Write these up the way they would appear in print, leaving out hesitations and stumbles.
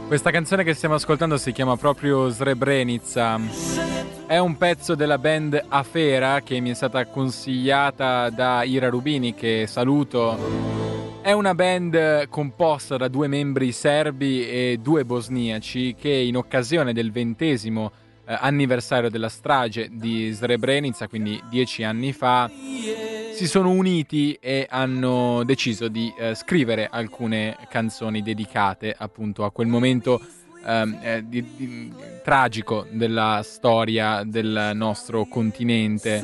Questa canzone che stiamo ascoltando si chiama proprio Srebrenica. È un pezzo della band Afera che mi è stata consigliata da Ira Rubini, che saluto. È una band composta da 2 membri serbi e 2 bosniaci che in occasione del 20° anniversario della strage di Srebrenica, quindi 10 anni fa, si sono uniti e hanno deciso di scrivere alcune canzoni dedicate appunto a quel momento tragico della storia del nostro continente.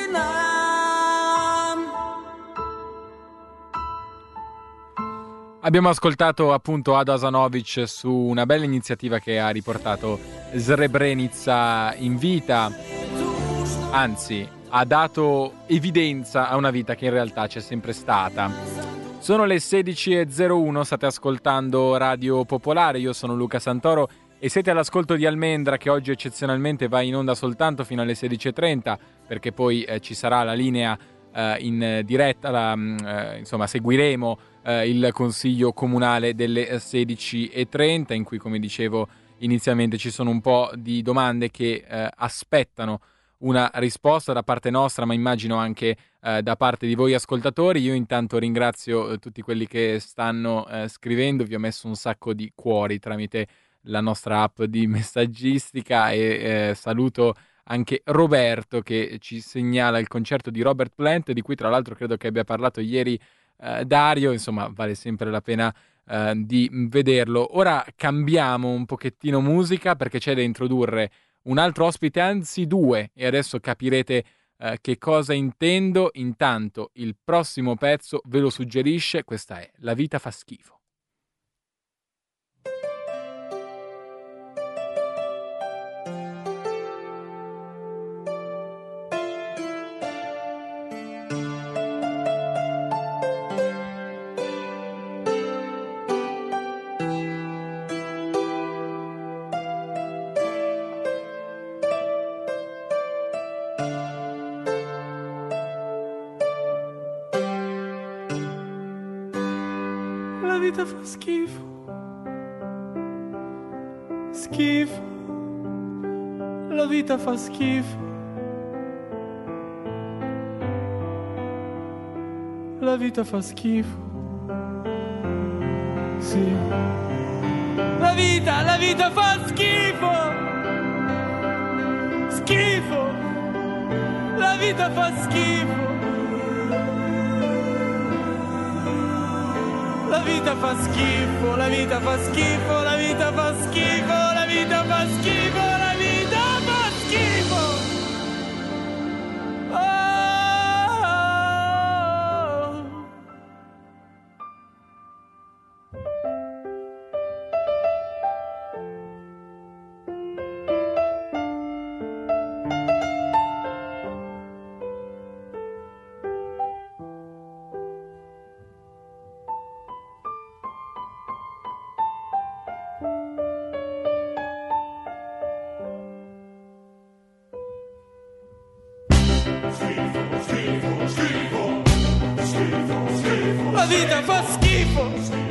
Abbiamo ascoltato appunto Ada Asanovic su una bella iniziativa che ha riportato Srebrenica in vita, anzi ha dato evidenza a una vita che in realtà c'è sempre stata. Sono le 16:01, state ascoltando Radio Popolare, io sono Luca Santoro e siete all'ascolto di Almendra, che oggi eccezionalmente va in onda soltanto fino alle 16:30, perché poi ci sarà la linea in diretta, insomma seguiremo il consiglio comunale delle 16:30, in cui, come dicevo inizialmente, ci sono un po' di domande che aspettano una risposta da parte nostra, ma immagino anche da parte di voi ascoltatori. Io intanto ringrazio tutti quelli che stanno scrivendo, vi ho messo un sacco di cuori tramite la nostra app di messaggistica e saluto anche Roberto, che ci segnala il concerto di Robert Plant, di cui tra l'altro credo che abbia parlato ieri Dario. Insomma, vale sempre la pena di vederlo. Ora cambiamo un pochettino musica, perché c'è da introdurre un altro ospite, anzi 2, e adesso capirete che cosa intendo. Intanto il prossimo pezzo ve lo suggerisce, questa è La vita fa schifo. La vita fa schifo, schifo, la vita fa schifo, la vita fa schifo, sì, la vita fa schifo, schifo, la vita fa schifo. La vita fa schifo, la vita fa schifo, la vita fa schifo, la vita fa schifo, la vita fa schifo. Oh. La vita fa schifo.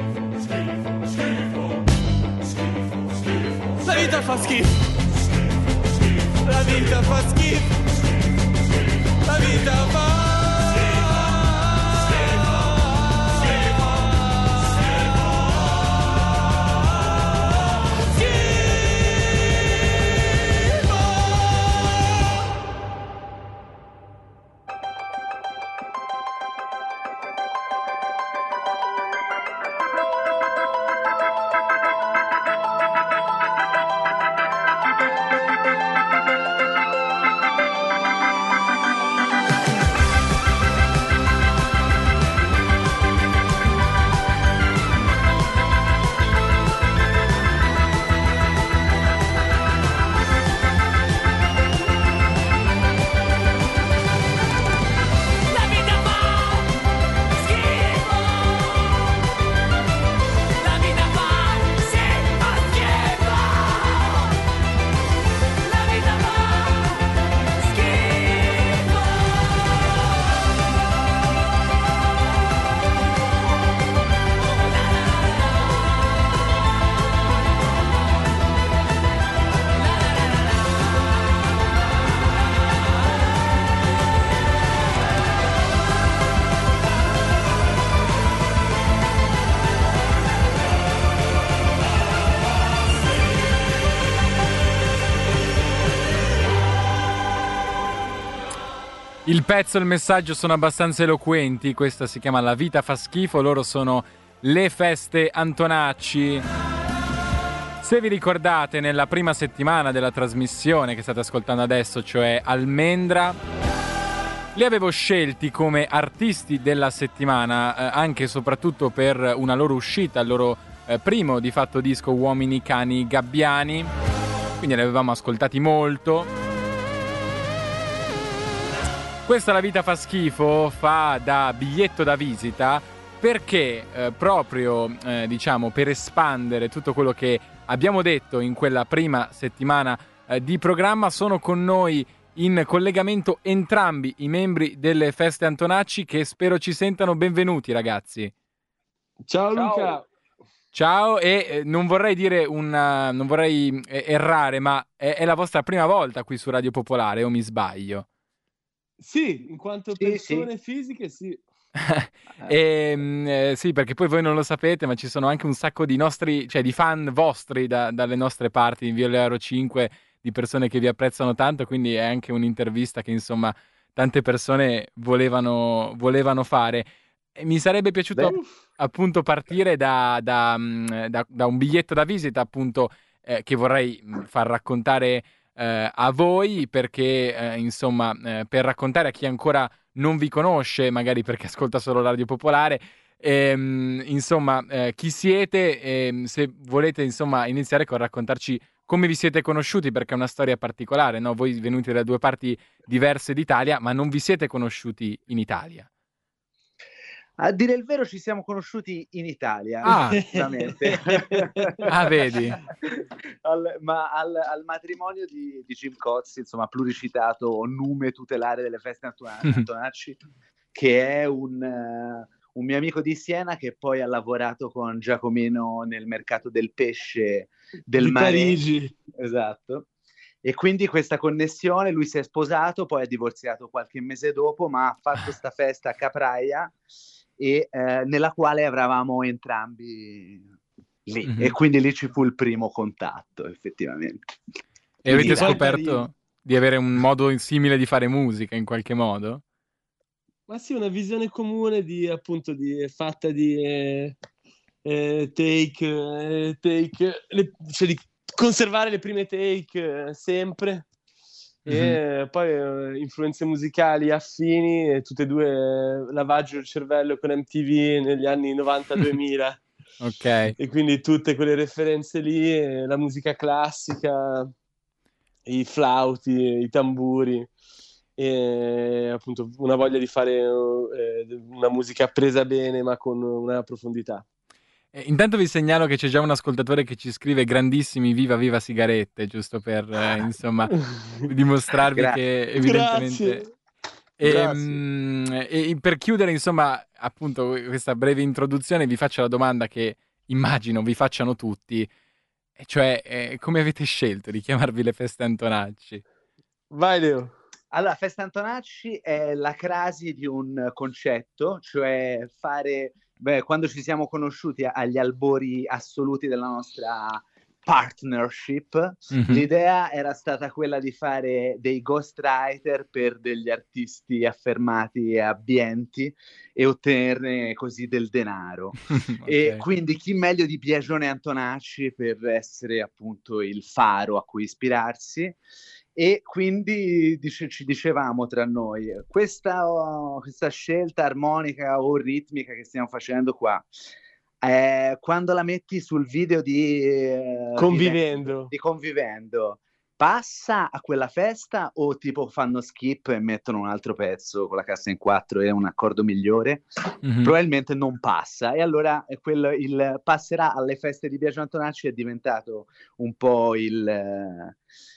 La vita fa schifo. La vita fa schifo. La vita fa Il pezzo e il messaggio sono abbastanza eloquenti. Questa si chiama La vita fa schifo, loro sono Le Feste Antonacci. Se vi ricordate, nella prima settimana della trasmissione che state ascoltando adesso, cioè Almendra, li avevo scelti come artisti della settimana, anche e soprattutto per una loro uscita, il loro primo di fatto disco Uomini Cani Gabbiani, quindi li avevamo ascoltati molto. Questa La vita fa schifo fa da biglietto da visita perché proprio diciamo per espandere tutto quello che abbiamo detto in quella prima settimana di programma sono con noi in collegamento entrambi i membri delle Feste Antonacci, che spero ci sentano. Benvenuti ragazzi. Ciao Luca. Ciao, e non vorrei dire non vorrei errare, ma è la vostra prima volta qui su Radio Popolare o mi sbaglio? Sì, in quanto persone fisiche, sì. Sì, perché poi voi non lo sapete, ma ci sono anche un sacco di nostri, cioè di fan vostri dalle nostre parti, in Via Aro 5, di persone che vi apprezzano tanto, quindi è anche un'intervista che insomma tante persone volevano fare. E mi sarebbe piaciuto appunto partire da un biglietto da visita appunto che vorrei far raccontare a voi, perché insomma per raccontare a chi ancora non vi conosce, magari perché ascolta solo Radio Popolare, insomma chi siete, se volete insomma iniziare con raccontarci come vi siete conosciuti, perché è una storia particolare, no? Voi venuti da due parti diverse d'Italia, ma non vi siete conosciuti in Italia. A dire il vero ci siamo conosciuti in Italia, veramente. Vedi? Al matrimonio di Jim Cozzi, insomma, pluricitato nume tutelare delle Feste Antonacci, che è un mio amico di Siena che poi ha lavorato con Giacomino nel mercato del pesce del di mare. Parigi. Esatto. E quindi questa connessione, lui si è sposato, poi ha divorziato qualche mese dopo, ma ha fatto sta festa a Capraia, e nella quale eravamo entrambi lì, e quindi lì ci fu il primo contatto effettivamente. E avete scoperto di avere un modo simile di fare musica in qualche modo? Ma sì, una visione comune di appunto fatta di take, cioè di conservare le prime take sempre. E poi influenze musicali affini, e tutte e due lavaggio del cervello con MTV negli anni 90-2000. Ok. E quindi tutte quelle referenze lì, la musica classica, i flauti, i tamburi, e appunto una voglia di fare una musica presa bene ma con una profondità. Intanto vi segnalo che c'è già un ascoltatore che ci scrive grandissimi viva sigarette, giusto per insomma dimostrarvi che evidentemente... E per chiudere insomma appunto questa breve introduzione vi faccio la domanda che immagino vi facciano tutti, e cioè come avete scelto di chiamarvi le Feste Antonacci? Vai Leo. Allora, Feste Antonacci è la crasi di un concetto, cioè fare... quando ci siamo conosciuti agli albori assoluti della nostra partnership, l'idea era stata quella di fare dei ghostwriter per degli artisti affermati e abbienti e ottenerne così del denaro. E quindi chi meglio di Biagione Antonacci per essere appunto il faro a cui ispirarsi. E quindi ci dicevamo tra noi, questa scelta armonica o ritmica che stiamo facendo qua, quando la metti sul video di Convivendo, passa a quella festa o tipo fanno skip e mettono un altro pezzo con la cassa in 4 e un accordo migliore? Probabilmente non passa, e allora il passerà alle feste di Biagio Antonacci è diventato un po' il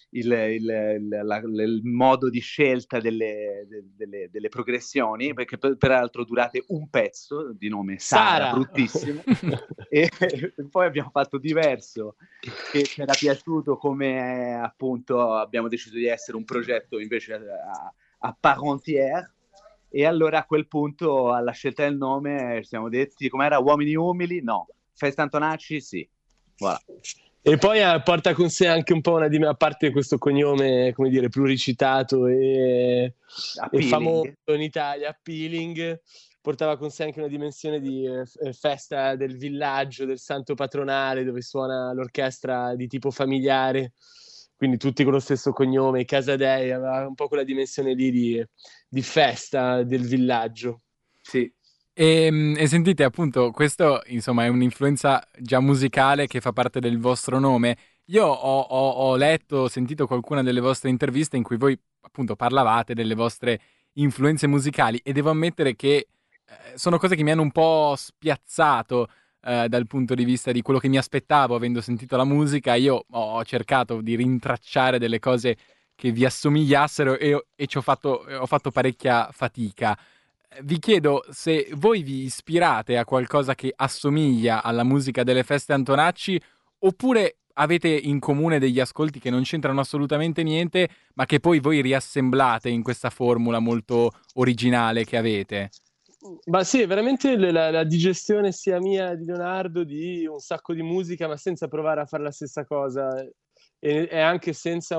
modo di scelta delle progressioni, perché peraltro durate un pezzo di nome Sara. Bruttissimo. E poi abbiamo fatto diverso, che ci era piaciuto, come appunto abbiamo deciso di essere un progetto invece a part entière, e allora a quel punto alla scelta del nome ci siamo detti, com'era, Uomini Umili? No. Feste Antonacci? Sì. Voilà. E poi porta con sé anche un po' a parte questo cognome, come dire, pluricitato e famoso Appealing. in Italia, Appealing, portava con sé anche una dimensione di festa del villaggio, del santo patronale, dove suona l'orchestra di tipo familiare, quindi tutti con lo stesso cognome, Casadei, aveva un po' quella dimensione lì di festa del villaggio. Sì. E sentite, appunto, questo insomma è un'influenza già musicale che fa parte del vostro nome. Io ho letto, ho sentito qualcuna delle vostre interviste in cui voi appunto parlavate delle vostre influenze musicali e devo ammettere che sono cose che mi hanno un po' spiazzato dal punto di vista di quello che mi aspettavo avendo sentito la musica. Io ho cercato di rintracciare delle cose che vi assomigliassero e ho fatto parecchia fatica. Vi chiedo se voi vi ispirate a qualcosa che assomiglia alla musica delle feste Antonacci oppure avete in comune degli ascolti che non c'entrano assolutamente niente, ma che poi voi riassemblate in questa formula molto originale che avete. Ma sì, veramente la digestione sia mia di Leonardo di un sacco di musica, ma senza provare a fare la stessa cosa e anche senza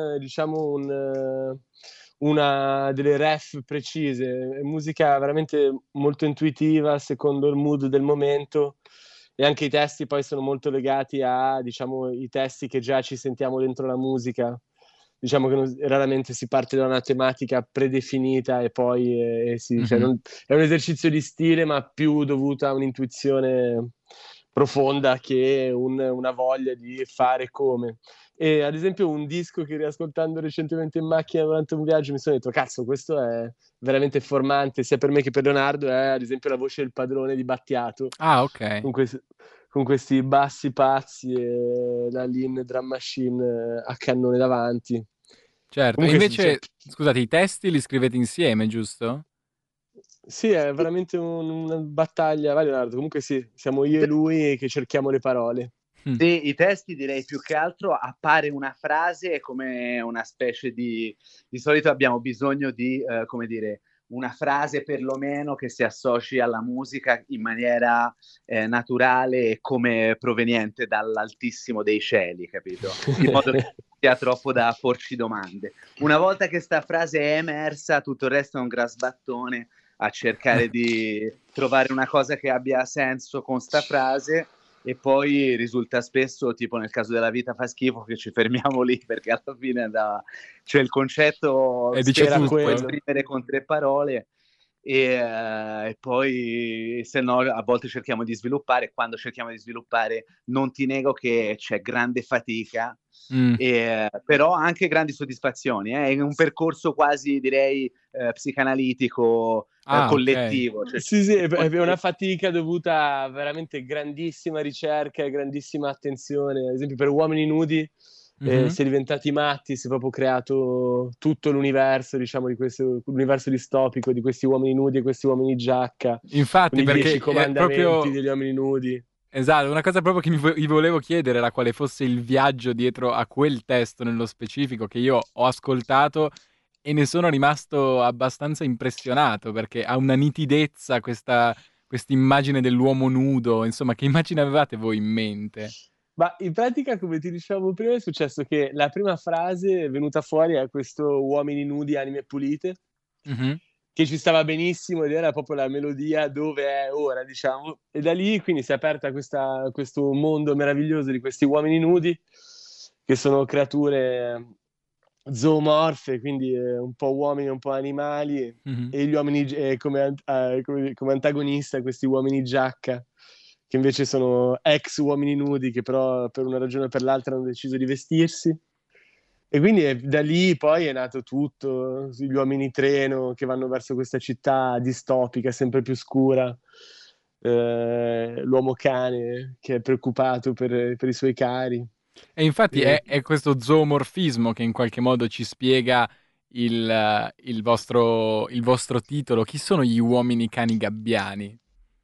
una delle ref precise. È musica veramente molto intuitiva, secondo il mood del momento, e anche i testi poi sono molto legati a, diciamo, i testi che già ci sentiamo dentro la musica. Diciamo che raramente si parte da una tematica predefinita e poi cioè Mhm. è un esercizio di stile, ma più dovuto a un'intuizione profonda che una voglia di fare come. E ad esempio un disco che riascoltando recentemente in macchina durante un viaggio mi sono detto, cazzo, questo è veramente formante sia per me che per Leonardo, è ad esempio La voce del padrone di Battiato, Ah, ok. con, con questi bassi pazzi e la Lean drum machine a cannone davanti. Certo. E Comunque cioè, invece, scusate, i testi li scrivete insieme, giusto? sì, è veramente una battaglia. Vai Leonardo, comunque sì, siamo io e lui che cerchiamo le parole. Mm. Sì, i testi direi più che altro appare una frase come una specie di solito abbiamo bisogno di, come dire, una frase perlomeno che si associ alla musica in maniera naturale e come proveniente dall'altissimo dei cieli, capito? In modo che non sia troppo da porci domande. Una volta che sta frase è emersa, tutto il resto è un grasbattone a cercare di trovare una cosa che abbia senso con sta frase e poi risulta spesso, tipo nel caso della vita fa schifo, che ci fermiamo lì perché alla fine cioè il concetto E dice Era spesso si può tutto. quello. esprimere con 3 parole e poi se no a volte cerchiamo di sviluppare, quando cerchiamo di sviluppare non ti nego che c'è grande fatica, Mm. però anche grandi soddisfazioni, è un percorso quasi direi psicanalitico Ah, ok. collettivo, cioè, Sì, sì, è una fatica dovuta a veramente grandissima ricerca e grandissima attenzione. Ad esempio, per Uomini Nudi Mhm. si è diventati matti, si è proprio creato tutto l'universo, diciamo, di questo l'universo distopico di questi uomini nudi e questi uomini giacca, con Infatti, i 10 perché è comandamenti proprio degli uomini nudi. esatto, una cosa proprio che vi volevo chiedere era quale fosse il viaggio dietro a quel testo nello specifico che io ho ascoltato e ne sono rimasto abbastanza impressionato perché ha una nitidezza questa immagine dell'uomo nudo, insomma, che immagine avevate voi in mente? Ma in pratica, come ti dicevo prima, è successo che la prima frase è venuta fuori a questo uomini nudi, anime pulite, Mhm. che ci stava benissimo ed era proprio la melodia dove è ora, diciamo. E da lì quindi si è aperta questo mondo meraviglioso di questi uomini nudi, che sono creature zoomorfe, quindi un po' uomini, un po' animali, Mhm. e gli uomini come antagonista questi uomini giacca, che invece sono ex uomini nudi, che però per una ragione o per l'altra hanno deciso di vestirsi. E quindi da lì poi è nato tutto, gli uomini treno che vanno verso questa città distopica, sempre più scura, l'uomo cane che è preoccupato per i suoi cari. E infatti E- è questo zoomorfismo che in qualche modo ci spiega il vostro titolo. Chi sono gli uomini cani gabbiani?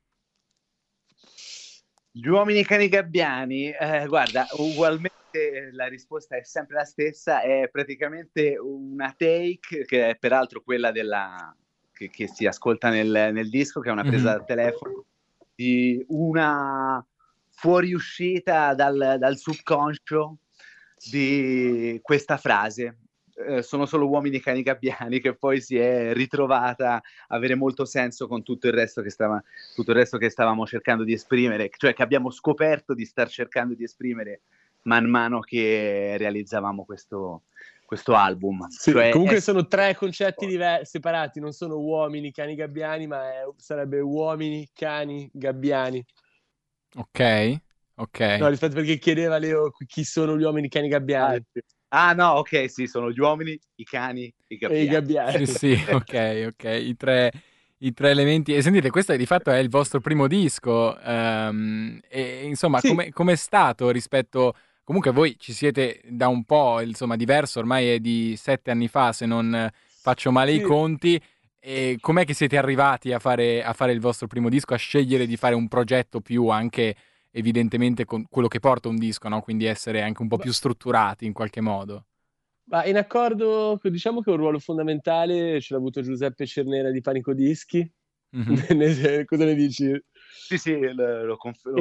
Gli uomini cani gabbiani, guarda, ugualmente la risposta è sempre la stessa, è praticamente una take, che è peraltro quella che si ascolta nel disco, che è una presa Mhm. da telefono, di una fuoriuscita dal subconscio di questa frase. Sono solo uomini, cani, gabbiani, che poi si è ritrovata a avere molto senso con tutto il resto che stavamo cercando di esprimere, cioè che abbiamo scoperto di star cercando di esprimere man mano che realizzavamo questo album. Sì, cioè, comunque sono tre concetti separati, non sono uomini, cani, gabbiani, ma sarebbe uomini, cani, gabbiani. Ok. No, rispetto, perché chiedeva Leo chi sono gli uomini, cani, gabbiani. No, ok, sì, sono gli uomini, i cani, i gabbiani. E i gabbiani. Sì, ok, i tre elementi. E sentite, questo di fatto è il vostro primo disco, e insomma, Sì. com'è stato rispetto... Comunque voi ci siete da un po', insomma, diverso, ormai è di 7 anni fa, se non faccio male i Sì. conti. E com'è che siete arrivati a fare il vostro primo disco, a scegliere di fare un progetto più anche evidentemente con quello che porta un disco, no? Quindi essere anche un po' più strutturati in qualche modo. Ma in accordo, diciamo che un ruolo fondamentale ce l'ha avuto Giuseppe Cernera di Panico Dischi. Mhm. Cosa ne dici? Sì, lo confermo.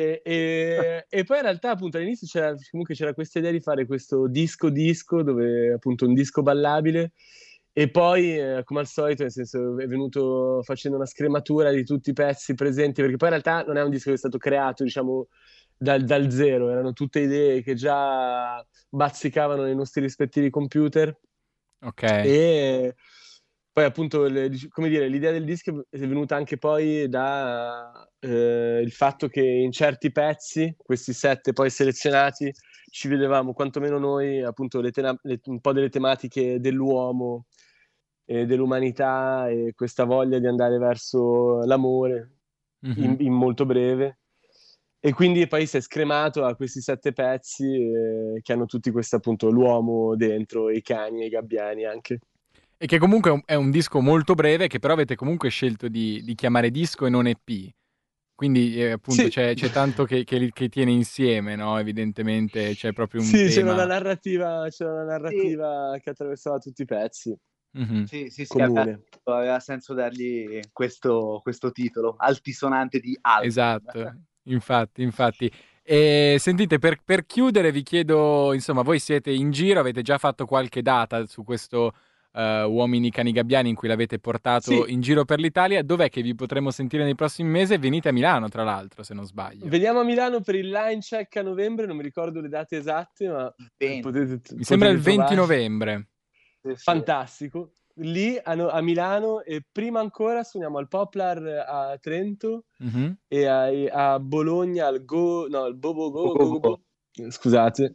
E poi in realtà appunto all'inizio c'era questa idea di fare questo disco dove appunto un disco ballabile, e poi come al solito, nel senso, è venuto facendo una scrematura di tutti i pezzi presenti, perché poi in realtà non è un disco che è stato creato, diciamo, dal zero, erano tutte idee che già bazzicavano nei nostri rispettivi computer. Ok. E poi appunto, come dire, l'idea del disco è venuta anche poi da il fatto che in certi pezzi, questi 7 poi selezionati, ci vedevamo quantomeno noi appunto un po' delle tematiche dell'uomo e dell'umanità, e questa voglia di andare verso l'amore in molto breve. E quindi poi si è scremato a questi 7 pezzi che hanno tutti questo, appunto, l'uomo dentro, e i cani e i gabbiani anche. E che comunque è un disco molto breve, che però avete comunque scelto di chiamare disco e non EP. Quindi appunto Sì. c'è tanto che tiene insieme, no? Evidentemente c'è proprio un Sì, c'era tema. una narrativa che attraversava tutti i pezzi. Mhm. Sì, Comune. aveva senso dargli questo titolo altisonante di album. Esatto, infatti. E sentite, per chiudere vi chiedo, insomma, voi siete in giro, avete già fatto qualche data su questo Uomini Cani Gabbiani in cui l'avete portato Sì. in giro per l'Italia? Dov'è che vi potremo sentire nei prossimi mesi? Venite a Milano, tra l'altro, se non sbaglio. Veniamo a Milano per il line check a novembre, non mi ricordo le date esatte, ma Mi sembra il 20 trovarci. novembre. Fantastico. Lì a Milano, e prima ancora suoniamo al Poplar a Trento, Mhm. e a Bologna al al Bobo. Scusate.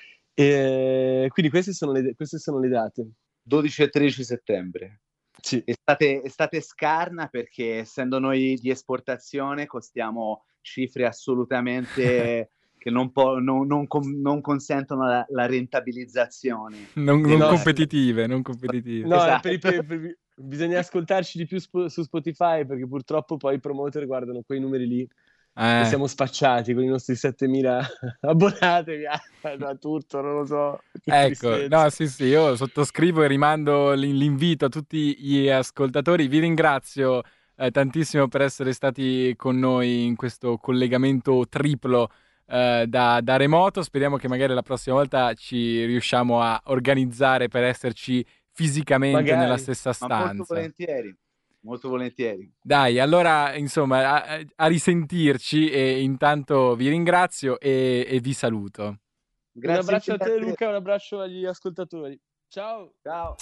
E quindi queste sono le date. 12 e 13 settembre. Sì. Estate scarna, perché essendo noi di esportazione costiamo cifre assolutamente che non consentono la rentabilizzazione. Non No, competitive. No, Esatto. bisogna ascoltarci di più su Spotify, perché purtroppo poi i promoter guardano quei numeri lì. E siamo spacciati con i nostri 7.000 abbonati da tutto, non lo so. Che Ecco, tristezza. no, sì, io sottoscrivo e rimando l'invito a tutti gli ascoltatori. Vi ringrazio tantissimo per essere stati con noi in questo collegamento triplo da remoto. Speriamo che magari la prossima volta ci riusciamo a organizzare per esserci fisicamente Magari. nella stessa Ma stanza. molto volentieri. Dai, allora, insomma, a risentirci, e intanto vi ringrazio e vi saluto. Un abbraccio a te, Luca, un abbraccio agli ascoltatori. Ciao. Ciao.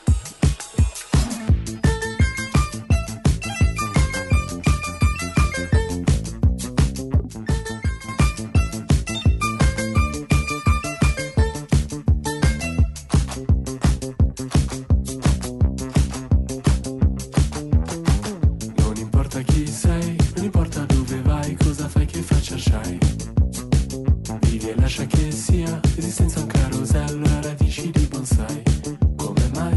Non importa chi sei, non importa dove vai, cosa fai, che faccia c'hai. Vivi e lascia che sia esistenza un carosello a radici di bonsai. Come mai?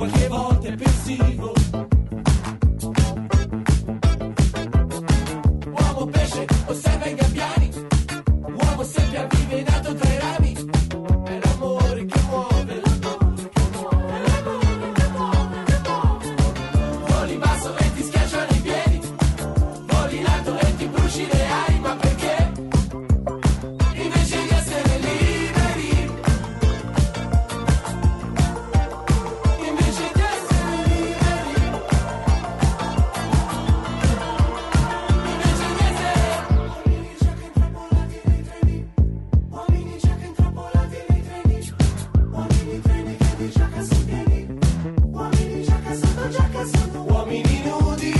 qualche volta è pensivo. Uomo pesce osserva i gabbiani, uomo sempre avvivenato tra i rami. È l'amore che muove, voli basso e ti schiacciano i piedi, voli in alto e ti bruci le ali, ma perché? Invece di essere liberi, invece di essere liberi, invece di essere uomini giacca intrappolati nei treni, uomini treni che di giacca sono pieni, uomini giacca sono uomini nudi,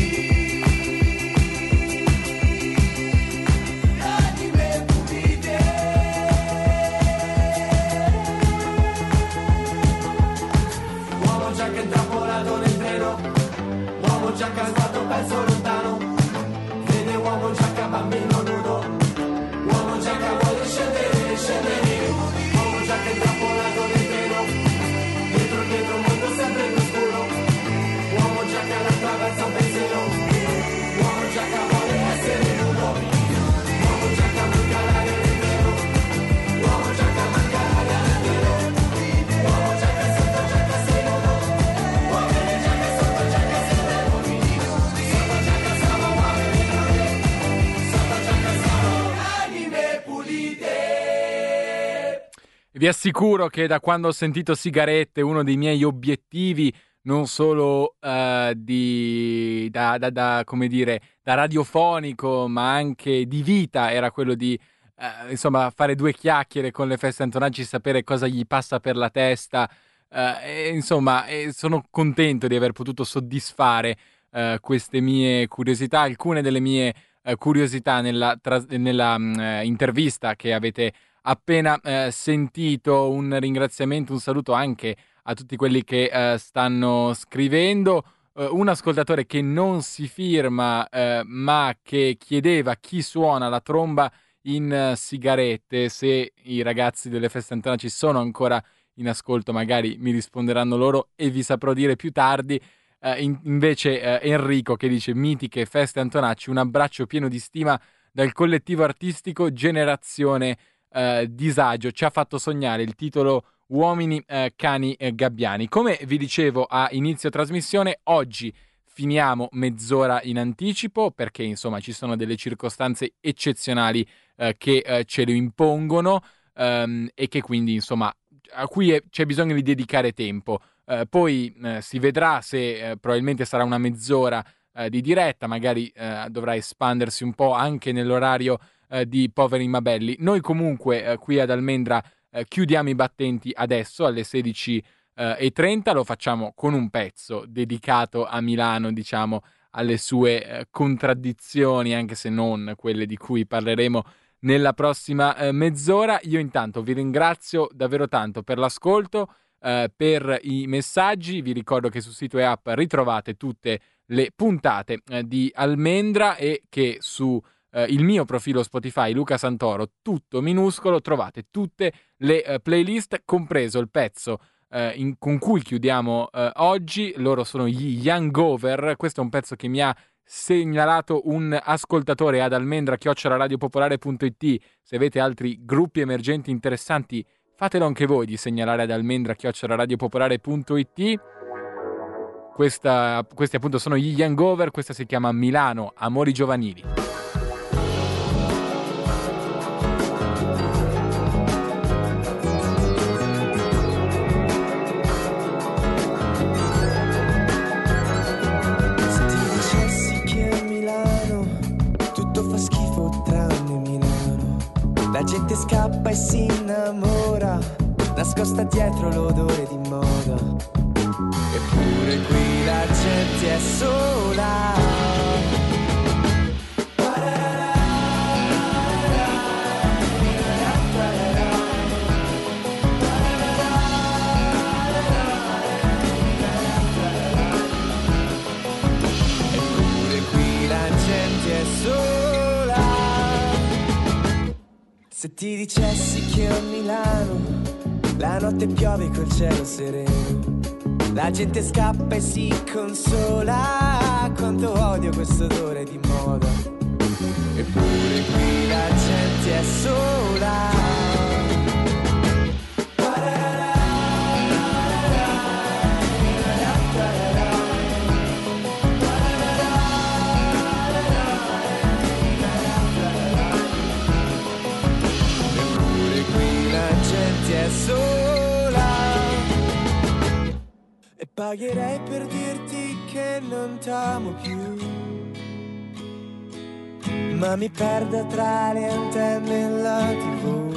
anime pulite. Uomo giacca intrappolato nel treno, uomo giacca sguardo perso lontano, vede uomo giacca bambino nudo, uomo giacca vuole scendere, scendere, uomo giacca intrappolato nel treno, dietro un mondo sempre più scuro, uomo giacca attraversa un pensiero, uomo giacca vuole essere nudo, uomo giacca manca l'aria nel treno, uomo giacca manca l'aria nel treno, uomo giacca sotto giacca sei nudo, uomini giacca sotto giacca sei nudo, uomini nudi, sotto giacca siamo uomini nudi, sotto giacca siamo anime pulite. Vi assicuro che da quando ho sentito Sigarette, uno dei miei obiettivi, non solo come dire, da radiofonico, ma anche di vita, era quello di insomma fare due chiacchiere con le Feste Antonacci, sapere cosa gli passa per la testa. Insomma, sono contento di aver potuto soddisfare queste mie curiosità, alcune delle mie curiosità nella intervista che avete appena sentito. Un ringraziamento, un saluto anche a tutti quelli che stanno scrivendo. Un ascoltatore che non si firma ma che chiedeva chi suona la tromba in Sigarette. Se i ragazzi delle Feste Antonacci sono ancora in ascolto magari mi risponderanno loro e vi saprò dire più tardi. Invece Enrico che dice: mitiche Feste Antonacci, un abbraccio pieno di stima dal collettivo artistico Generazione Disagio. Ci ha fatto sognare il titolo Uomini, Cani, Gabbiani. Come vi dicevo a inizio trasmissione, oggi finiamo mezz'ora in anticipo perché insomma ci sono delle circostanze eccezionali che ce lo impongono e che quindi insomma a cui c'è bisogno di dedicare tempo. Poi si vedrà se probabilmente sarà una mezz'ora di diretta, magari dovrà espandersi un po' anche nell'orario di Poveri Mabelli. Noi comunque qui ad Almendra chiudiamo i battenti adesso alle 16:30, lo facciamo con un pezzo dedicato a Milano, diciamo alle sue contraddizioni, anche se non quelle di cui parleremo nella prossima mezz'ora. Io intanto vi ringrazio davvero tanto per l'ascolto, per i messaggi. Vi ricordo che su sito e app ritrovate tutte le puntate di Almendra e che su il mio profilo Spotify Luca Santoro, tutto minuscolo, trovate tutte le playlist, compreso il pezzo con cui chiudiamo oggi. Loro sono gli Young Over. Questo è un pezzo che mi ha segnalato un ascoltatore ad almendra@radiopopolare.it. Se avete altri gruppi emergenti interessanti, fatelo anche voi di segnalare ad almendra@radiopopolare.it. Questi appunto sono gli Young Over. Questa si chiama Milano, Amori Giovanili. La gente scappa e si innamora, nascosta dietro l'odore di moda. Eppure qui la gente è sola. Eppure qui la gente è sola. Se ti dicessi che a Milano la notte piove col cielo sereno, La gente scappa e si consola, quanto odio questo odore di moda. Eppure qui la gente è sola. Eppure qui la gente è sola. E pagherei per dirti che non t'amo più, ma mi perdo tra le antenne e la TV.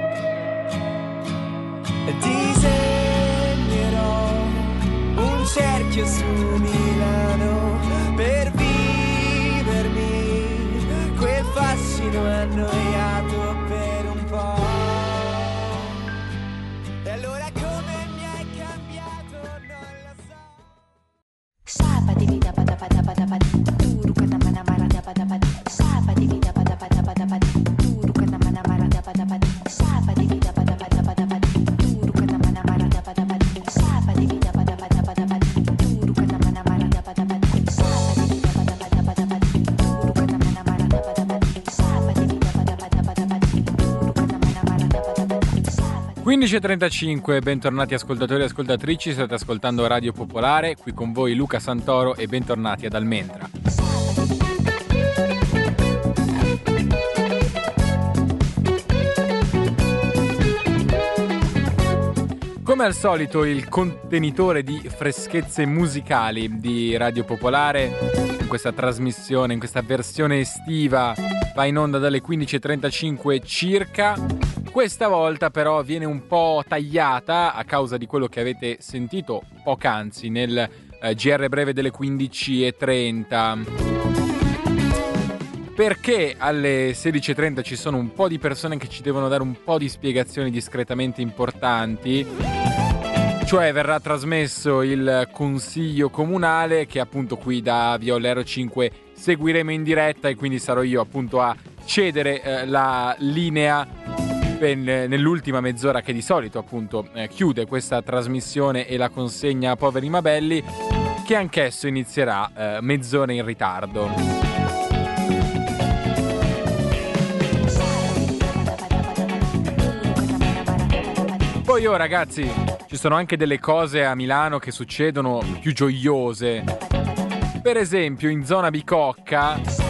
E disegnerò un cerchio su Milano per vivermi quel fascino annoiato per un po'. E allora come mi hai cambiato non lo so. Sapa di vita pada pada pada pada turu kana mana mara da pada pada. Sapa di vita pada pada pada pada turu kana mana mara da pada pada. Sapa di vita pada pada pada pada turu kana mana mara da pada pada. Sapa di vita pada pada pada pada turu kana mana mara da pada pada. Sapa di vita pada pada pada pada turu kana mana mara da pada pada. Sapa di vita pada pada pada pada turu kana mana mara da pada pada. 15:35, bentornati ascoltatori e ascoltatrici, state ascoltando Radio Popolare, qui con voi Luca Santoro e bentornati ad Almendra. Come al solito il contenitore di freschezze musicali di Radio Popolare in questa trasmissione, in questa versione estiva, va in onda dalle 15:35 circa. Questa volta però viene un po' tagliata a causa di quello che avete sentito poc'anzi nel GR breve delle 15:30. Perché alle 16:30 ci sono un po' di persone che ci devono dare un po' di spiegazioni discretamente importanti. Cioè verrà trasmesso il consiglio comunale che appunto qui da Via Ollero 5 seguiremo in diretta e quindi sarò io appunto a cedere la linea nell'ultima mezz'ora che di solito appunto chiude questa trasmissione e la consegna a Poveri Mabelli, che anch'esso inizierà mezz'ora in ritardo. Poi ragazzi, ci sono anche delle cose a Milano che succedono più gioiose. Per esempio in zona Bicocca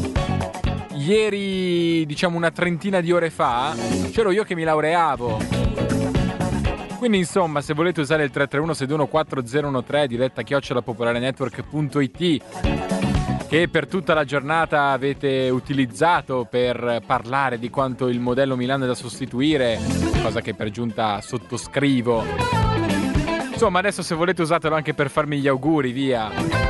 ieri, diciamo una trentina di ore fa, c'ero io che mi laureavo. Quindi insomma, se volete usare il 331-621-4013 diretta @popolarenetwork.it, che per tutta la giornata avete utilizzato per parlare di quanto il modello Milano è da sostituire, cosa che per giunta sottoscrivo. Insomma, adesso se volete usatelo anche per farmi gli auguri, via.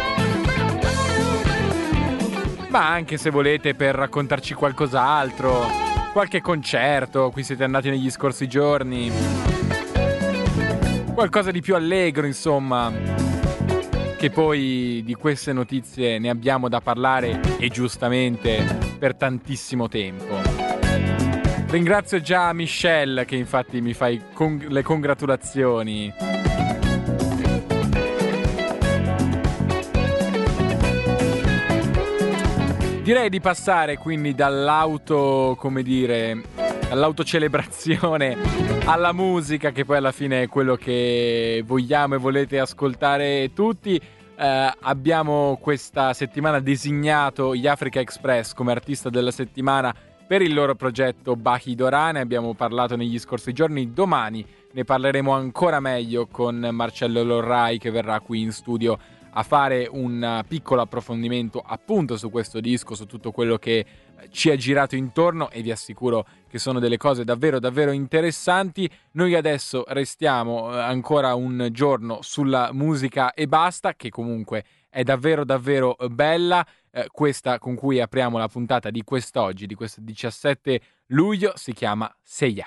Ma anche se volete per raccontarci qualcos'altro, qualche concerto, qui siete andati negli scorsi giorni, qualcosa di più allegro, insomma, che poi di queste notizie ne abbiamo da parlare e giustamente per tantissimo tempo. Ringrazio già Michelle che infatti mi fa le congratulazioni. Direi di passare quindi dall'autocelebrazione alla musica, che poi alla fine è quello che vogliamo e volete ascoltare tutti. Abbiamo questa settimana designato gli Africa Express come artista della settimana per il loro progetto Bahi Dora. Ne abbiamo parlato negli scorsi giorni. Domani ne parleremo ancora meglio con Marcello Lorrai, che verrà qui in studio a fare un piccolo approfondimento appunto su questo disco, su tutto quello che ci è girato intorno, e vi assicuro che sono delle cose davvero davvero interessanti. Noi adesso restiamo ancora un giorno sulla musica e basta, che comunque è davvero davvero bella. Questa con cui apriamo la puntata di quest'oggi, di questo 17 luglio, si chiama Seiya.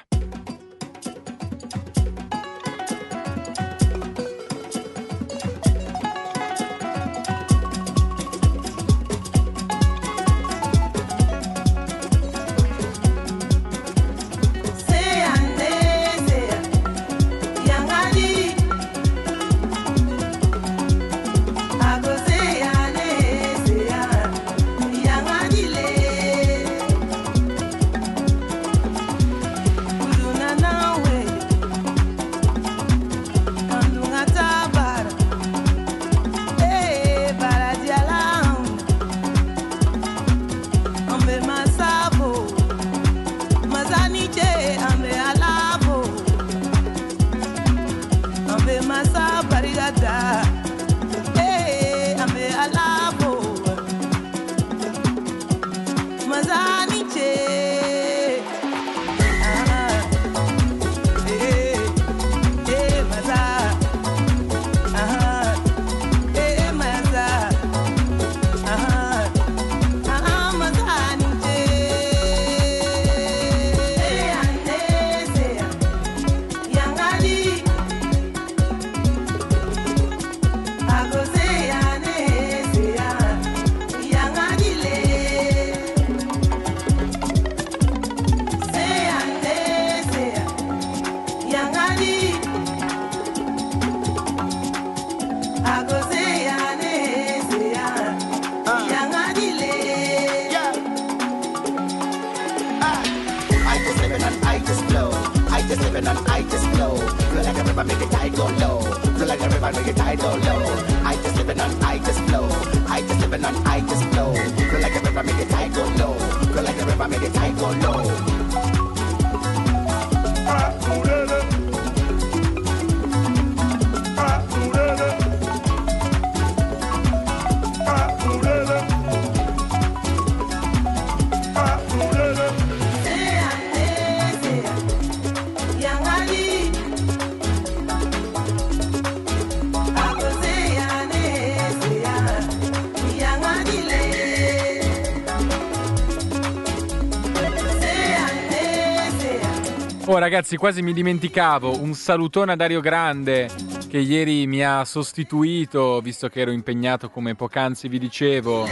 Oh ragazzi, quasi mi dimenticavo, un salutone a Dario Grande che ieri mi ha sostituito visto che ero impegnato come poc'anzi vi dicevo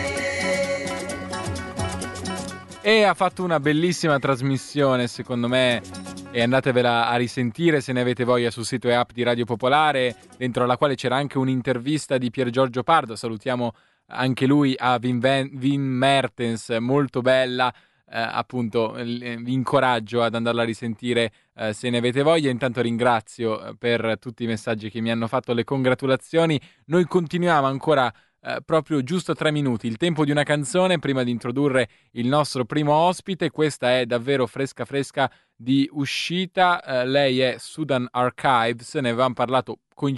e ha fatto una bellissima trasmissione secondo me e andatevela a risentire se ne avete voglia sul sito e app di Radio Popolare, dentro alla quale c'era anche un'intervista di Pier Giorgio Pardo, salutiamo anche lui, a Wim Mertens, molto bella. Appunto vi incoraggio ad andarla a risentire se ne avete voglia. Intanto ringrazio per tutti i messaggi che mi hanno fatto, le congratulazioni. Noi continuiamo ancora proprio giusto 3 minuti, il tempo di una canzone prima di introdurre il nostro primo ospite. Questa è davvero fresca di uscita, lei è Sudan Archives, ne avevamo parlato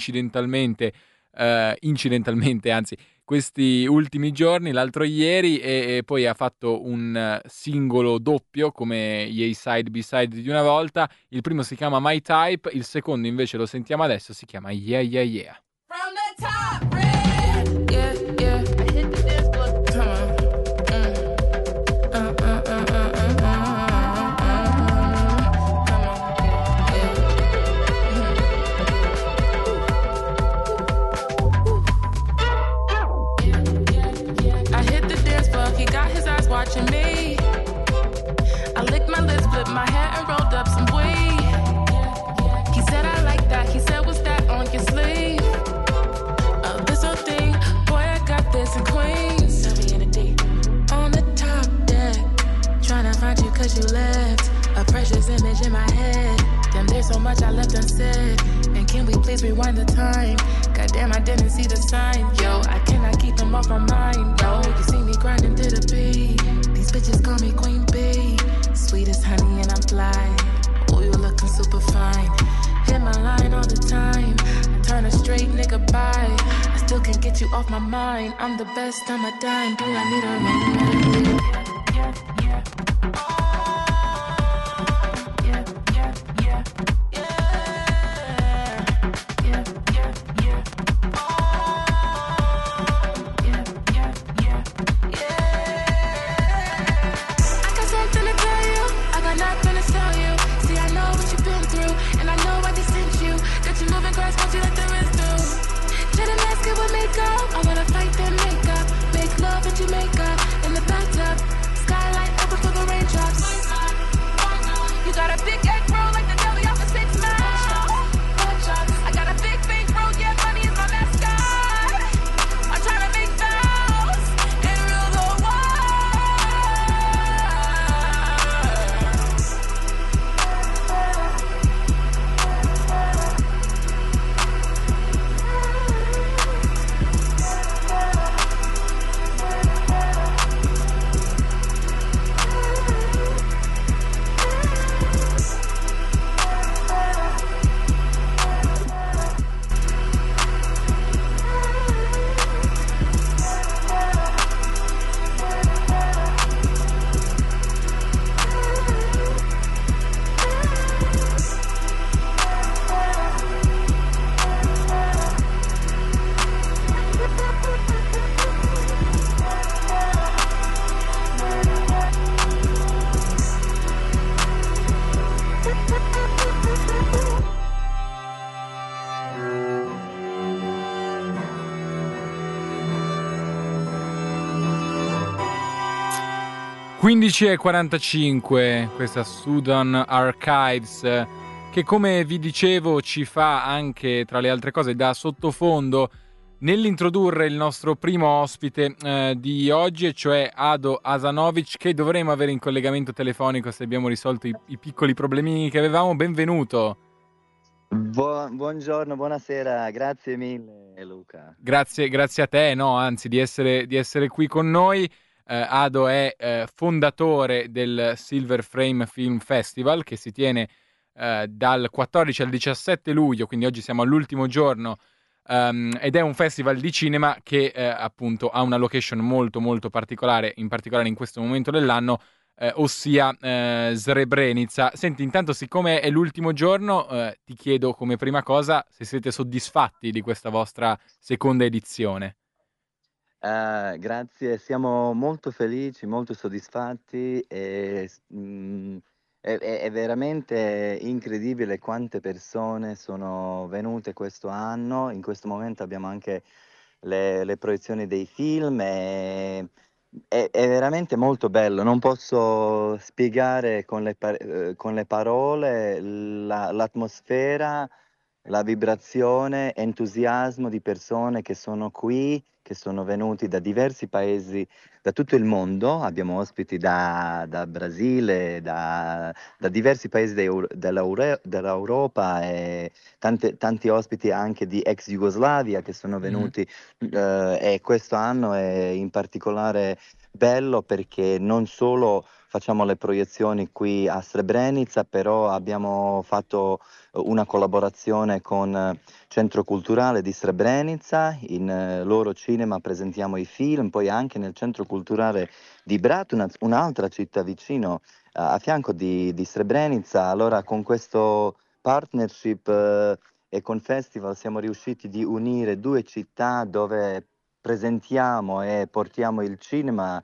incidentalmente anzi questi ultimi giorni, l'altro ieri, e poi ha fatto un singolo doppio come gli A-side B-side di una volta. Il primo si chiama My Type, il secondo invece lo sentiamo adesso, si chiama Yeah Yeah Yeah. From the top, red. Yeah, yeah. I hit the dance floor. Come on. Watching me, I licked my lips, flipped my hair and rolled up some weed. He said I like that, he said what's that on your sleeve? Oh, this whole thing, boy I got this in Queens. Tell me in a D. On the top deck, tryna find you cause you left a precious image in my head. Damn, there's so much I left unsaid. And can we please rewind the time? Goddamn, I didn't see the sign. Yo, I cannot keep them off my mind. No, you see me grinding to the beat. These bitches call me Queen Bee. Sweet as honey and I'm fly. Oh, you looking super fine. Hit my line all the time. I turn a straight nigga by. I still can't get you off my mind. I'm the best on my dime. Do I need a ring? Yeah, yeah, yeah. I wanna fight that makeup, make love in Jamaica, in the bathtub, skylight open for the raindrops. You got a big egg roll like the deli off of 6 Mile. I got a big bankroll, yeah, money is my mascot. I'm trying to make vows and rule the e 45, questa Sudan Archives, che come vi dicevo ci fa anche, tra le altre cose, da sottofondo nell'introdurre il nostro primo ospite di oggi, e cioè Ado Asanovic, che dovremo avere in collegamento telefonico se abbiamo risolto i piccoli problemini che avevamo. Benvenuto. Buongiorno, buonasera, grazie mille Luca. Grazie a te, no, anzi, di essere qui con noi. Ado è fondatore del Silver Frame Film Festival, che si tiene dal 14 al 17 luglio, quindi oggi siamo all'ultimo giorno, ed è un festival di cinema che appunto ha una location molto molto particolare, in particolare in questo momento dell'anno, ossia Srebrenica. Senti, intanto, siccome è l'ultimo giorno, ti chiedo come prima cosa se siete soddisfatti di questa vostra seconda edizione. Grazie, siamo molto felici, molto soddisfatti e è veramente incredibile quante persone sono venute questo anno. In questo momento abbiamo anche le proiezioni dei film e è veramente molto bello. Non posso spiegare con le parole l'atmosfera, la vibrazione, entusiasmo di persone che sono qui, che sono venuti da diversi paesi, da tutto il mondo. Abbiamo ospiti da Brasile, da diversi paesi dell'Europa e tanti ospiti anche di ex Jugoslavia che sono venuti, e questo anno è in particolare bello perché non solo facciamo le proiezioni qui a Srebrenica, però abbiamo fatto una collaborazione con Centro Culturale di Srebrenica. In loro cinema presentiamo i film, poi anche nel Centro Culturale di Bratunac, un'altra città vicino, a fianco di Srebrenica. Allora con questo partnership e con festival siamo riusciti di unire due città dove presentiamo e portiamo il cinema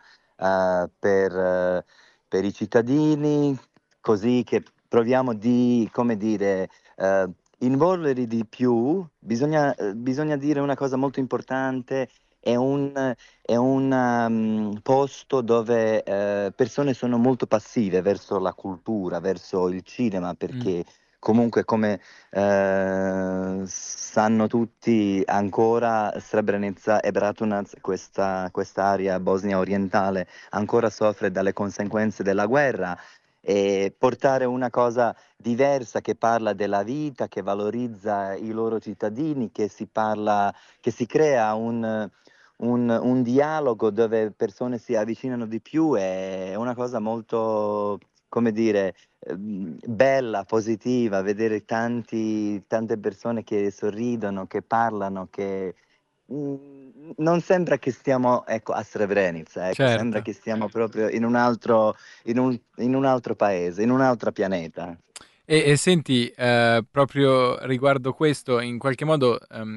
per i cittadini, così che proviamo di, come dire, involverli di più. Bisogna dire una cosa molto importante: è un posto dove persone sono molto passive verso la cultura, verso il cinema, perché comunque, come sanno tutti, ancora Srebrenica e Bratunac, questa area Bosnia orientale, ancora soffre dalle conseguenze della guerra. E portare una cosa diversa che parla della vita, che valorizza i loro cittadini, che si crea un dialogo dove persone si avvicinano di più, è una cosa molto, come dire, bella, positiva, vedere tante persone che sorridono, che parlano, che non sembra che stiamo, ecco, a Srebrenica, ecco, Certo. sembra che stiamo proprio in un altro paese, in un altro pianeta. E senti, proprio riguardo questo, in qualche modo,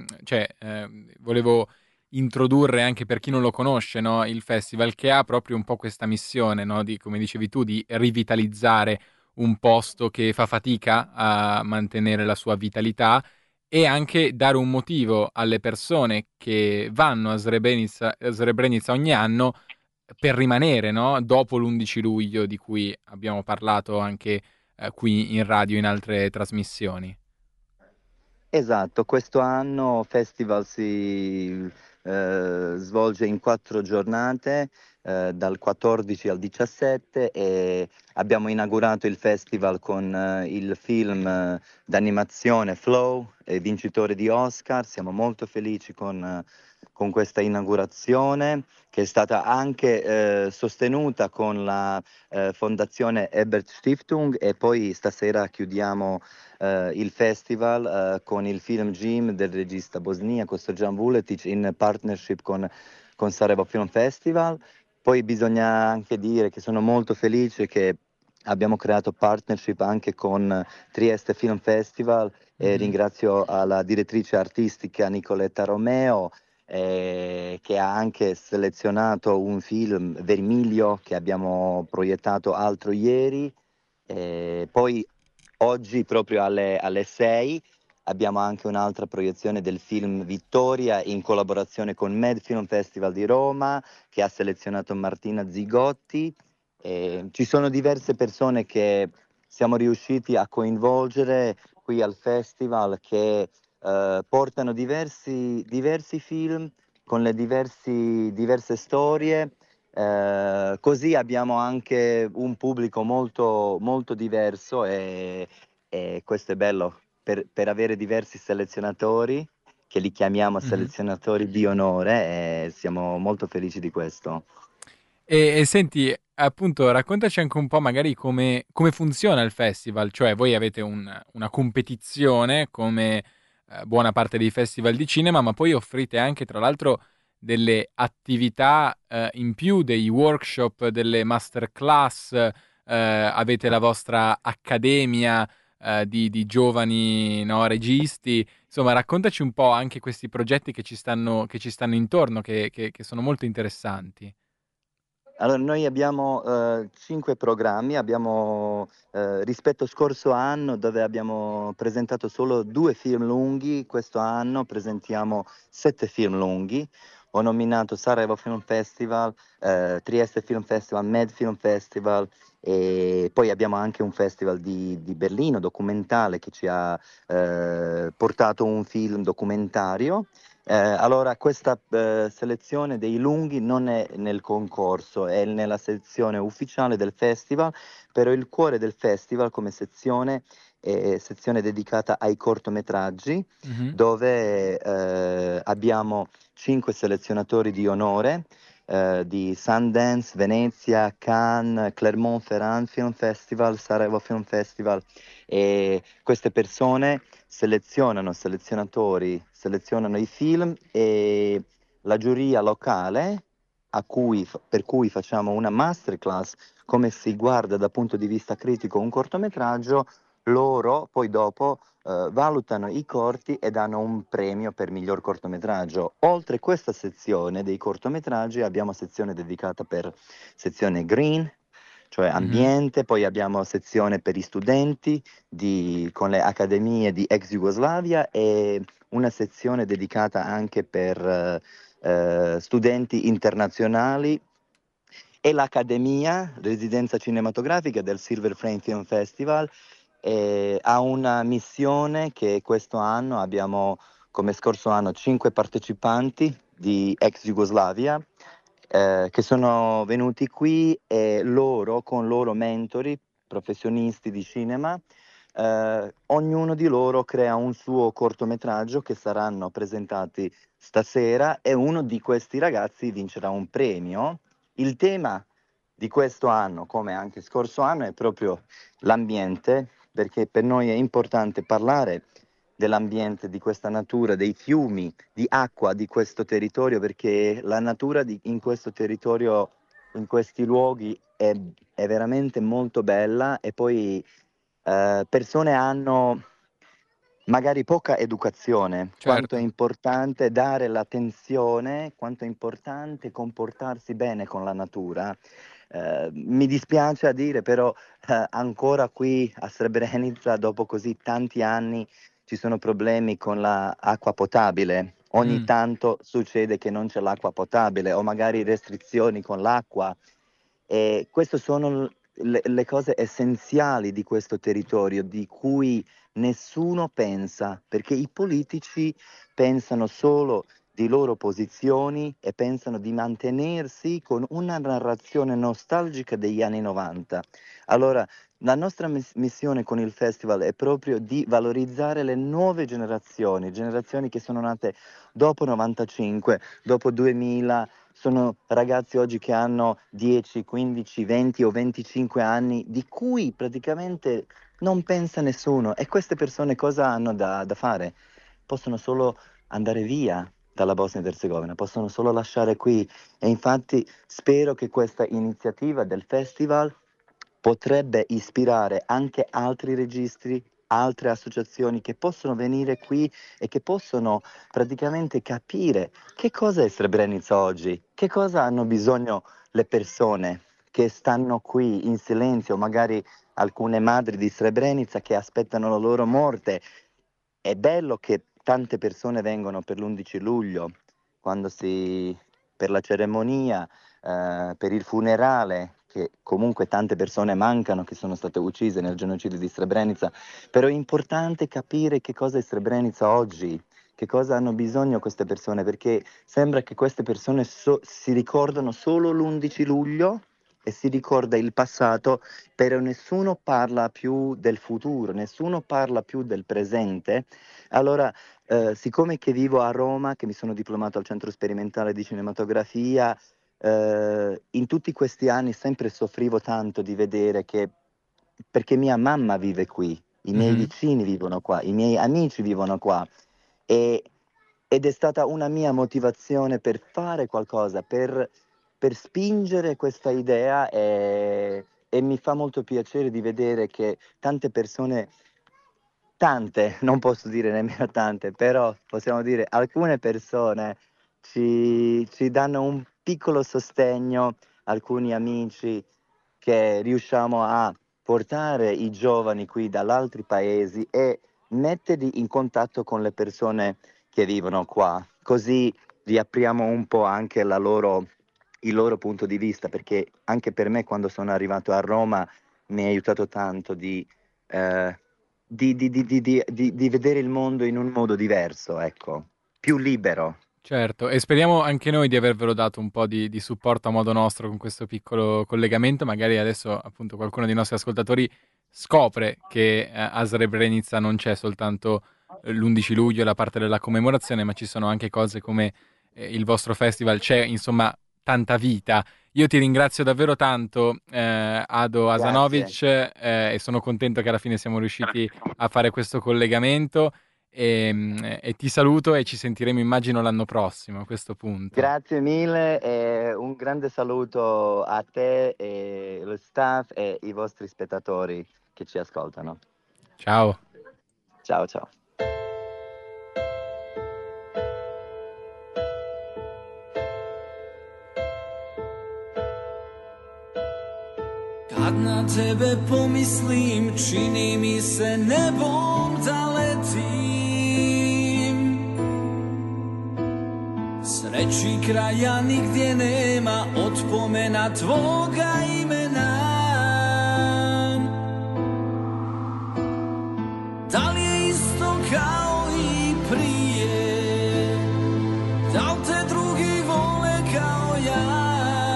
volevo introdurre anche per chi non lo conosce, no, il festival, che ha proprio un po' questa missione, no, di, come dicevi tu, di rivitalizzare un posto che fa fatica a mantenere la sua vitalità, e anche dare un motivo alle persone che vanno a Srebrenica ogni anno per rimanere, no, dopo l'11 luglio di cui abbiamo parlato anche qui in radio, in altre trasmissioni. Esatto, questo anno il festival si svolge in 4 giornate, dal 14 al 17, e abbiamo inaugurato il festival con il film d'animazione Flow, vincitore di Oscar. Siamo molto felici con questa inaugurazione, che è stata anche sostenuta con la Fondazione Ebert Stiftung, e poi stasera chiudiamo il festival con il film Jim del regista bosniaco Srđan Vuletić, in partnership con Sarajevo Film Festival. Poi bisogna anche dire che sono molto felice che abbiamo creato partnership anche con Trieste Film Festival, e ringrazio la direttrice artistica Nicoletta Romeo, che ha anche selezionato un film, Vermiglio, che abbiamo proiettato altro ieri. Poi oggi proprio alle 6 abbiamo anche un'altra proiezione del film Vittoria, in collaborazione con Med Film Festival di Roma, che ha selezionato Martina Zigotti. Ci sono diverse persone che siamo riusciti a coinvolgere qui al festival, che portano diversi film con le diverse storie. Così abbiamo anche un pubblico molto, molto diverso e questo è bello per avere diversi selezionatori, che li chiamiamo selezionatori di onore, e siamo molto felici di questo. E senti, appunto, raccontaci anche un po' magari come funziona il festival, cioè voi avete una competizione come buona parte dei festival di cinema, ma poi offrite anche, tra l'altro, delle attività in più, dei workshop, delle masterclass, avete la vostra accademia di giovani, no, registi. Insomma, raccontaci un po' anche questi progetti che ci stanno intorno, che sono molto interessanti. Allora, noi abbiamo 5 programmi, abbiamo rispetto scorso anno dove abbiamo presentato solo 2 film lunghi, questo anno presentiamo 7 film lunghi. Ho nominato Sarajevo Film Festival, Trieste Film Festival, Med Film Festival, e poi abbiamo anche un festival di Berlino documentale che ci ha portato un film documentario. Allora, questa selezione dei lunghi non è nel concorso, è nella sezione ufficiale del festival, però il cuore del festival come sezione è sezione dedicata ai cortometraggi, dove abbiamo 5 selezionatori di onore di Sundance, Venezia, Cannes, Clermont-Ferrand Film Festival, Sarajevo Film Festival, e queste persone selezionano i film, e la giuria locale per cui facciamo una masterclass come si guarda dal punto di vista critico un cortometraggio. Loro poi dopo valutano i corti e danno un premio per miglior cortometraggio. Oltre questa sezione dei cortometraggi abbiamo sezione dedicata per sezione green, cioè ambiente, poi abbiamo sezione per gli studenti con le accademie di ex Jugoslavia, e una sezione dedicata anche per studenti internazionali, e l'Accademia Residenza Cinematografica del Silver Frame Film Festival ha una missione che questo anno abbiamo, come scorso anno, 5 partecipanti di ex Jugoslavia che sono venuti qui, e loro, con loro mentori, professionisti di cinema, ognuno di loro crea un suo cortometraggio che saranno presentati stasera, e uno di questi ragazzi vincerà un premio. Il tema di questo anno, come anche scorso anno, è proprio l'ambiente, perché per noi è importante parlare dell'ambiente, di questa natura, dei fiumi, di acqua di questo territorio, perché la natura in questo territorio, in questi luoghi, è veramente molto bella, e poi persone hanno magari poca educazione, quanto è importante dare l'attenzione, quanto è importante comportarsi bene con la natura. Mi dispiace a dire, però ancora qui a Srebrenica, dopo così tanti anni, ci sono problemi con l'acqua potabile. Ogni tanto succede che non c'è l'acqua potabile, o magari restrizioni con l'acqua, e queste sono le cose essenziali di questo territorio, di cui nessuno pensa, perché i politici pensano solo di loro posizioni e pensano di mantenersi con una narrazione nostalgica degli anni 90. Allora, la nostra missione con il festival è proprio di valorizzare le nuove generazioni che sono nate dopo 95, dopo 2000, sono ragazzi oggi che hanno 10, 15, 20 o 25 anni, di cui praticamente non pensa nessuno. E queste persone cosa hanno da fare? Possono solo andare via dalla Bosnia ed Erzegovina, possono solo lasciare qui. E infatti spero che questa iniziativa del festival potrebbe ispirare anche altri registri, altre associazioni che possono venire qui e che possono praticamente capire che cosa è Srebrenica oggi, che cosa hanno bisogno le persone che stanno qui in silenzio, magari alcune madri di Srebrenica che aspettano la loro morte. È bello che tante persone vengono per l'11 luglio, per la cerimonia, per il funerale, che comunque tante persone mancano, che sono state uccise nel genocidio di Srebrenica, però è importante capire che cosa è Srebrenica oggi, che cosa hanno bisogno queste persone, perché sembra che queste persone si ricordano solo l'11 luglio e si ricorda il passato, però nessuno parla più del futuro, nessuno parla più del presente. Allora, siccome che vivo a Roma, che mi sono diplomato al Centro Sperimentale di Cinematografia, in tutti questi anni sempre soffrivo tanto di vedere che, perché mia mamma vive qui, i miei vicini vivono qua, i miei amici vivono qua, ed è stata una mia motivazione per fare qualcosa, per spingere questa idea, e mi fa molto piacere di vedere che tante persone, non posso dire nemmeno tante, però possiamo dire alcune persone ci danno un piccolo sostegno, alcuni amici che riusciamo a portare i giovani qui dagli altri paesi e metterli in contatto con le persone che vivono qua, così riapriamo un po' anche il loro punto di vista, perché anche per me quando sono arrivato a Roma mi ha aiutato tanto di vedere il mondo in un modo diverso, ecco, più libero. Certo, e speriamo anche noi di avervelo dato un po' di supporto a modo nostro con questo piccolo collegamento. Magari adesso appunto qualcuno dei nostri ascoltatori scopre che a Srebrenica non c'è soltanto l'11 luglio e la parte della commemorazione, ma ci sono anche cose come il vostro festival, c'è insomma tanta vita. Io ti ringrazio davvero tanto, Ado Asanovic, e sono contento che alla fine siamo riusciti a fare questo collegamento. E ti saluto e ci sentiremo, immagino, l'anno prossimo a questo punto. Grazie mille e un grande saluto a te e lo staff e i vostri spettatori che ci ascoltano. Ciao. Ciao ciao. Kad na tebe pomislim, čini mi se nebom da letim. Sreći kraja nigdje nema, od pomena tvoga imena. Da li je isto kao i prije? Da li te drugi vole kao ja?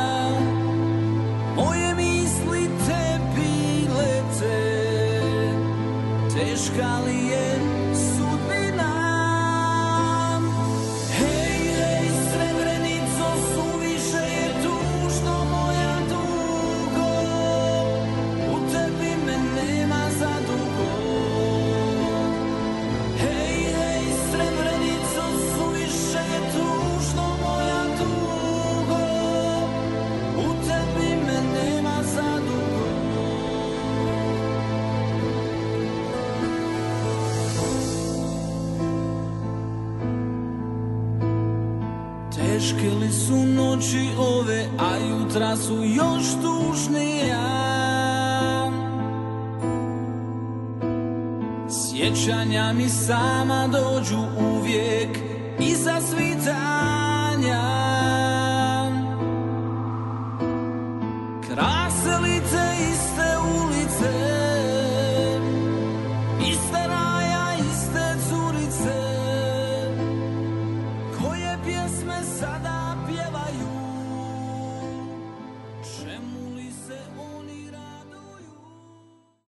Moje misli tebi lete, teška li je sudbina? Hej, hej, Srebrenico, suviše je tužno moja dugo, u tebi me nema za dugo. Hej, hej, Srebrenico, suviše je tužno moja dugo, u tebi me nema za dugo. Teške li su noći ove, a jutra su još tužnija. Sjećanja mi sama dođu uvijek iza svitanja.